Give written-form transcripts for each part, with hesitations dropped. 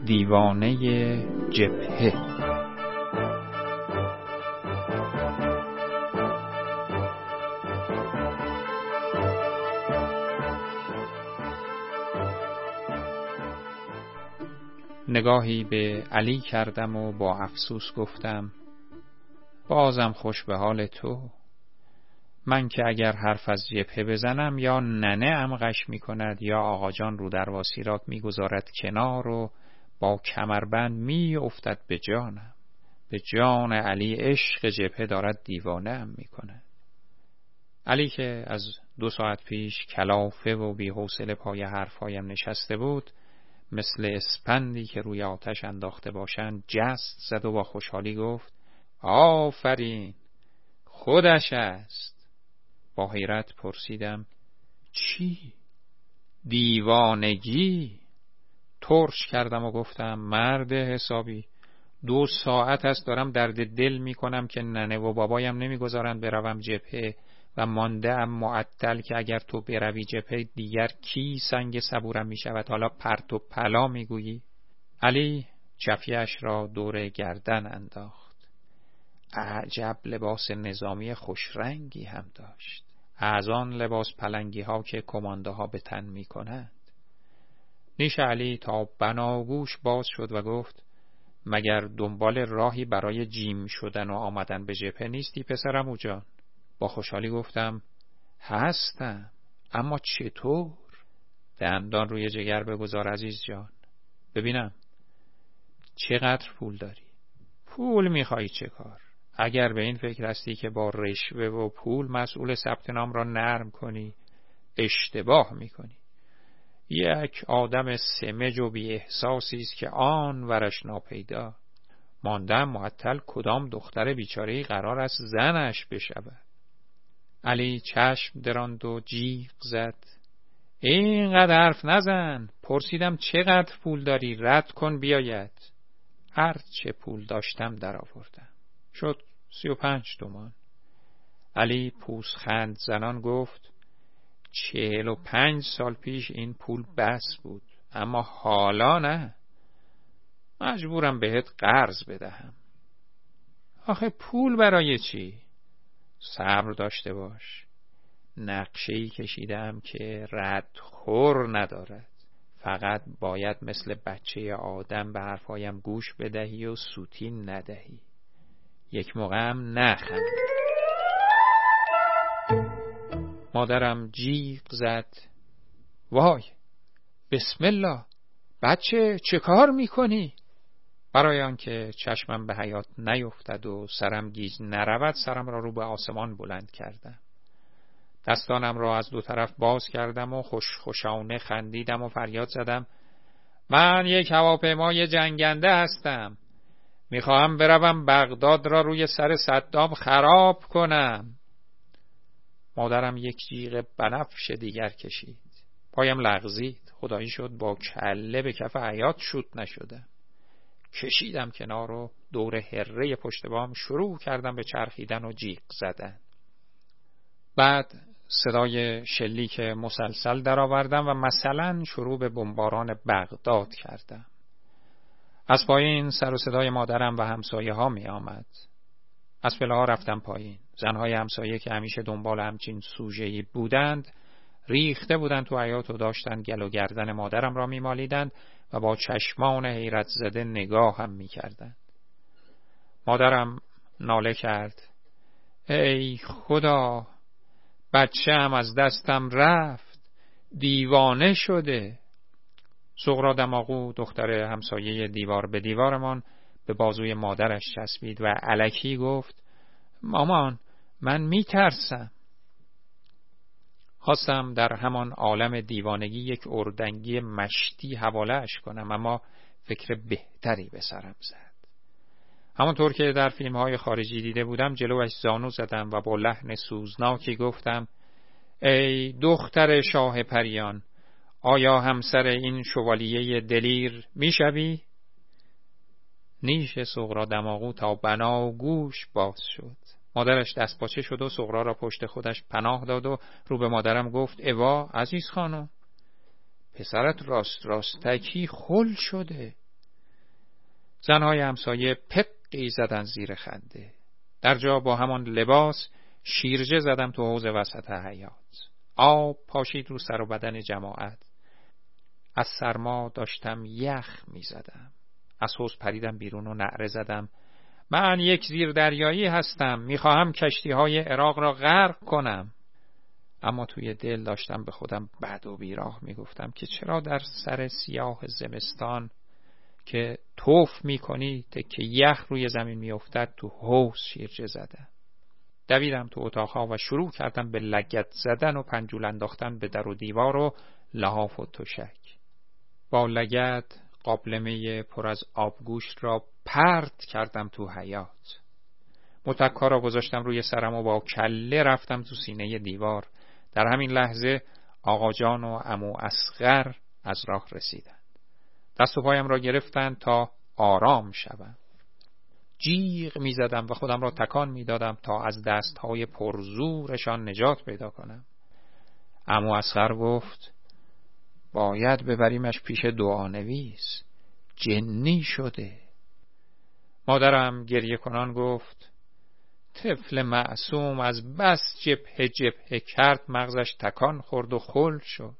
دیوانه جبهه. نگاهی به علی کردم و با افسوس گفتم بازم خوش به حال تو. من که اگر حرف از جبهه بزنم یا ننه ام غش می کند یا آقا جان رو در واسیرات می گذارد کنار و با کمربند می افتد به جانم. به جان علی عشق جبهه دارد دیوانه ام می کند. علی که از 2 ساعت پیش کلافه و بی حوصله پای حرفایم نشسته بود، مثل اسپندی که روی آتش انداخته باشند جست زد و با خوشحالی گفت آفرین، خودش است. با حیرت پرسیدم چی؟ دیوانگی؟ ترش کردم و گفتم مرد حسابی، 2 ساعت است دارم درد دل می کنم که ننه و بابایم نمی گذارند بروم جبهه و مانده ام معطل که اگر تو بروی جبهه دیگر کی سنگ صبورم می شود. حالا پرت و پلا می گویی؟ علی چفیش را دور گردن انداخت. عجب لباس نظامی خوشرنگی هم داشت، از آن لباس پلنگی ها که کمانده ها به تن می کنند. نیش علی تا بناگوش باز شد و گفت مگر دنبال راهی برای جیم شدن و آمدن به جبهه نیستی پسرم جان؟ با خوشحالی گفتم هستم، اما چطور؟ دندان روی جگر بگذار عزیز جان، ببینم چقدر پول داری؟ پول میخوایی چه کار؟ اگر به این فکر هستی که با رشوه و پول مسئول ثبت نام را نرم کنی اشتباه میکنی. یک آدم سمج و بی احساسی است که آن ورش ناپیدا. ماندم معطل کدام دختر بیچاره‌ای قرار است زنش بشود. علی چشم دراند و جیغ زد اینقدر حرف نزن، پرسیدم چقدر پول داری، رد کن بیاید. هر چه پول داشتم در آوردم، شد 35 تومان. علی پوزخند زنان گفت 45 سال پیش این پول بس بود، اما حالا نه، مجبورم بهت قرض بدهم. آخه پول برای چی؟ صبر داشته باش، نقشه‌ای کشیدم که ردخور ندارد. فقط باید مثل بچه آدم به حرفایم گوش بدهی و سوتی ندهی. یک موقع هم نخند. مادرم جیغ زد وای بسم الله، بچه چه کار میکنی؟ برای آنکه چشمم به حیاط نیفتد و سرم گیج نرود سرم را رو به آسمان بلند کردم. دستانم را از 2 طرف باز کردم و خوشخوشانه خندیدم و فریاد زدم من یک هواپیمای جنگنده هستم، میخواهم بروم بغداد را روی سر صدام خراب کنم. مادرم یک جیغ بنفش دیگر کشید. پایم لغزید. خدایی شد با کله به کف حیاط شوت نشدم. کشیدم کنار و دور هره پشت بام شروع کردم به چرخیدن و جیغ زدن. بعد صدای شلیک مسلسل درآوردم و مثلا شروع به بمباران بغداد کردم. از پایین سر و صدای مادرم و همسایه ها می آمد. از پله ها رفتم پایین. زنهای همسایه که همیشه دنبال همچین سوژه‌ای بودند ریخته بودند تو حیاط و داشتند گل و گردن مادرم را می مالیدند و با چشمان حیرت زده نگاه هم می کردند. مادرم ناله کرد ای خدا، بچه‌ام از دستم رفت، دیوانه شده. سغرا دماغو دختر همسایه دیوار به دیوارمان به بازوی مادرش چسبید و الکی گفت مامان من میترسم. خواستم در همان عالم دیوانگی یک اردنگی مشتی حواله‌اش کنم، اما فکر بهتری به سرم زد. همانطور که در فیلم‌های خارجی دیده بودم جلوش زانو زدم و با لحن سوزناکی گفتم ای دختر شاه پریان، آیا همسر این شوالیه دلیر میشوی؟ نیش سغرا دماغو تا بناگوش باز شد. مادرش دست پاچه شد و سغرا را پشت خودش پناه داد و رو به مادرم گفت اوا عزیز خانم، پسرت راستکی خل شده، زنهای همسایه پقی زدن زیر خنده. در جا با همان لباس شیرجه زدم تو حوض وسط حیاط. آب پاشید رو سر و بدن جماعت. از سرما داشتم یخ می زدم. از حوض پریدم بیرون و نعره زدم: من یک زیردریایی هستم، میخواهم کشتی‌های عراق را غرق کنم. اما توی دل داشتم به خودم بد و بیراه میگفتم که چرا در سر سیاه زمستان که توف میکنی که یخ روی زمین میافتد تو حوض شیرجه زدم. دویدم تو اتاقها و شروع کردم به لگد زدن و پنجول انداختن به در و دیوار و لحاف و تشک. با لگد قابلمه پر از آبگوشت را پرت کردم تو حیاط. متکا را گذاشتم روی سرم و با کله رفتم تو سینه دیوار. در همین لحظه آقا جان و عمو اصغر از راه رسیدند. دست و پایم را گرفتند تا آرام شوم. جیغ می زدم و خودم را تکان می دادم تا از دستهای پرزورشان نجات پیدا کنم. عمو اصغر گفت: باید ببریمش پیش دعانویس، جنی شده. مادرم گریه کنان گفت: طفل معصوم از بس جبهه کرد مغزش تکان خورد و خل شد.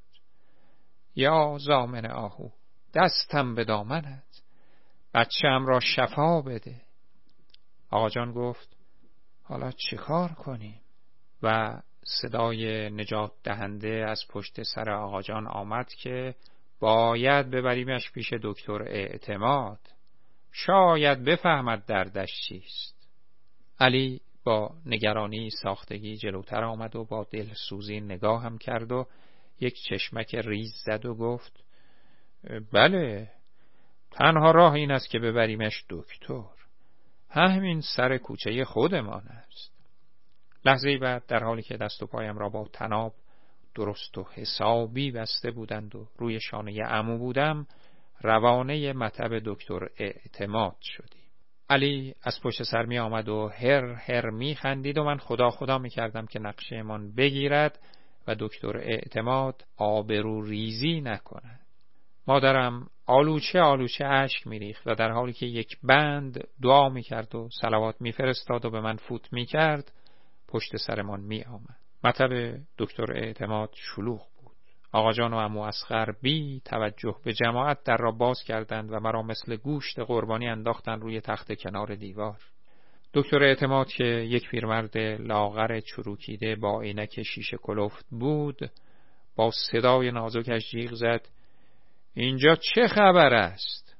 یا ضامن آهو، دستم به دامنت، بچه‌ام را شفا بده. آقا جان گفت: حالا چه کار کنیم؟ و صدای نجات دهنده از پشت سر آقا جان آمد که باید ببریمش پیش دکتر اعتماد، شاید بفهمد دردش چیست. علی با نگرانی ساختگی جلوتر آمد و با دلسوزی نگاهم کرد و یک چشمک ریز زد و گفت: بله، تنها راه این است که ببریمش دکتر. همین سر کوچه خودمان است. لحظه‌ای بعد در حالی که دست و پایم را با طناب درست و حسابی بسته بودند و روی شانه عمو بودم، روانه مطب دکتر اعتماد شدیم. علی از پشت سر می آمد و هر می خندید و من خدا می کردم که نقشه‌مان بگیرد و دکتر اعتماد آبرو ریزی نکند. مادرم آلوچه اشک می ریخت و در حالی که یک بند دعا می کرد و صلوات می فرستاد و به من فوت می کرد پشت سرمان می آمد. مطب دکتر اعتماد شلوغ بود. آقا جان و عمو اصغر بی توجه به جماعت در را باز کردند و مرا مثل گوشت قربانی انداختند روی تخت کنار دیوار. دکتر اعتماد که یک پیرمرد لاغر چروکیده با عینک شیشه کلفت بود، با صدای نازکش جیغ زد: اینجا چه خبر است؟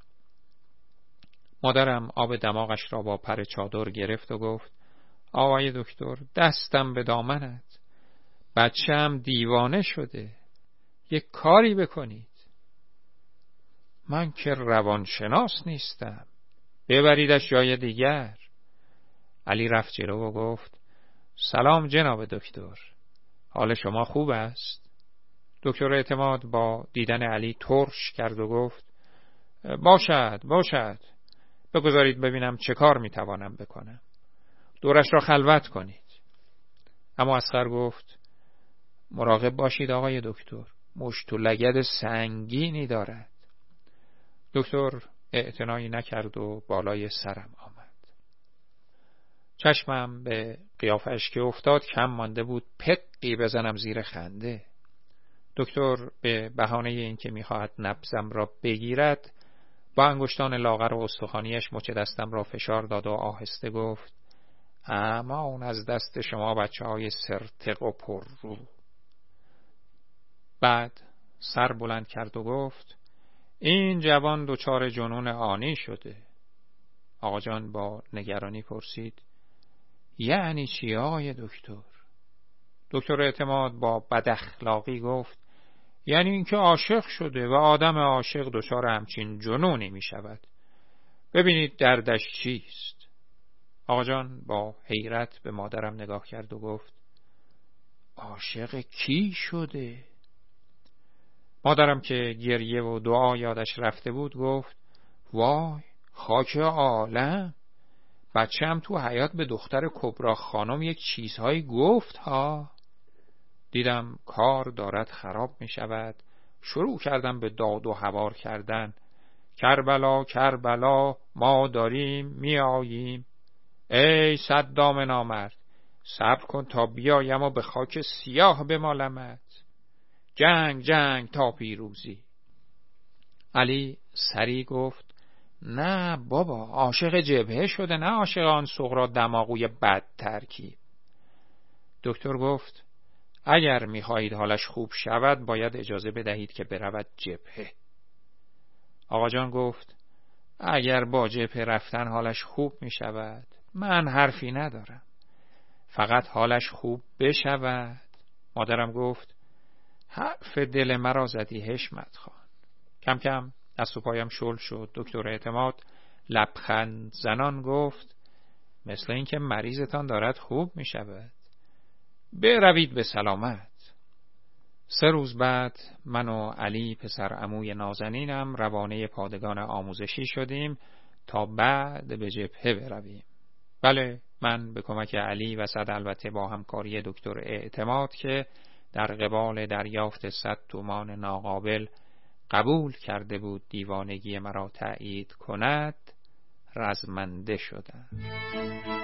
مادرم آب دماغش را با پر چادر گرفت و گفت: آقای دکتر، دستم به دامنت، بچه‌م دیوانه شده، یک کاری بکنید. من که روانشناس نیستم، ببریدش جای دیگر. علی رفت جلو و گفت: سلام جناب دکتر، حال شما خوب است؟ دکتر اعتماد با دیدن علی ترش کرد و گفت: باشد، بگذارید ببینم چه کار میتوانم بکنم. دورش را خلوت کنید. اما اصغر گفت: مراقب باشید آقای دکتر، مشت و لگد سنگینی دارد. دکتر اعتنایی نکرد و بالای سرم آمد. چشمم به قیافش که افتاد کم مانده بود پقی بزنم زیر خنده. دکتر به بهانه اینکه میخواهد نبضم را بگیرد با انگشتان لاغر و استخوانیش مچ دستم را فشار داد و آهسته گفت: امان از دست شما بچه‌های سرتق و پر رو. بعد سر بلند کرد و گفت: این جوان دچار جنون آنی شده. آقا جان با نگرانی پرسید: یعنی چی آقای دکتر؟ دکتر اعتماد با بد اخلاقی گفت: یعنی اینکه عاشق شده و آدم عاشق دچار همچین جنونی می شود. ببینید دردش چیست. آقا جان با حیرت به مادرم نگاه کرد و گفت: عاشق کی شده؟ مادرم که گریه و دعا یادش رفته بود گفت: وای خاک عالم، بچه‌م تو حیاط به دختر کبرا خانم یک چیزهایی گفت ها. دیدم کار دارد خراب می شود. شروع کردم به داد و هوار کردن کربلا کربلا ما داریم می آییم. ای صدام نامرد، صبر کن تا بیایم و به خاک سیاه بمالمت. جنگ جنگ تا پیروزی. علی سری گفت نه بابا، عاشق جبهه شده، نه عاشق آن سغرا دماغوی بد ترکیب. دکتر گفت اگر می‌خواهید حالش خوب شود باید اجازه بدهید که برود جبهه. آقا جان گفت اگر با جبهه رفتن حالش خوب می‌شود من حرفی ندارم، فقط حالش خوب بشود. مادرم گفت حرف دل مرا زدی حشمت خان. کم کم دست و پایم شل شد. دکتر اعتماد لبخند زنان گفت مثل اینکه مریضتان دارد خوب می شود. بروید به سلامت. 3 روز بعد من و علی پسر عموی نازنینم روانه پادگان آموزشی شدیم تا بعد به جبهه برویم. بله، من به کمک علی و صد البته با همکاری دکتر اعتماد که در قبال دریافت 100 تومان ناقابل قبول کرده بود دیوانگی مرا تأیید کند، رزمنده شدم.